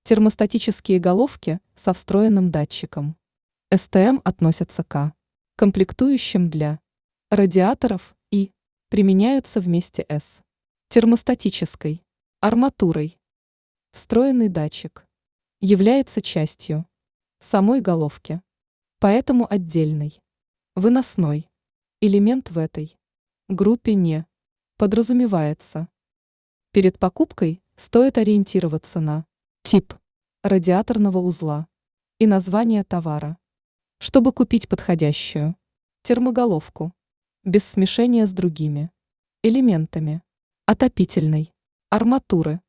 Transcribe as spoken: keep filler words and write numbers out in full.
Термостатические головки со встроенным датчиком. эс тэ эм относятся к комплектующим для радиаторов и применяются вместе с термостатической арматурой. Встроенный датчик является частью самой головки, поэтому отдельный выносной элемент в этой группе не подразумевается. Перед покупкой стоит ориентироваться на тип радиаторного узла и название товара, чтобы купить подходящую термоголовку без смешения с другими элементами отопительной арматуры.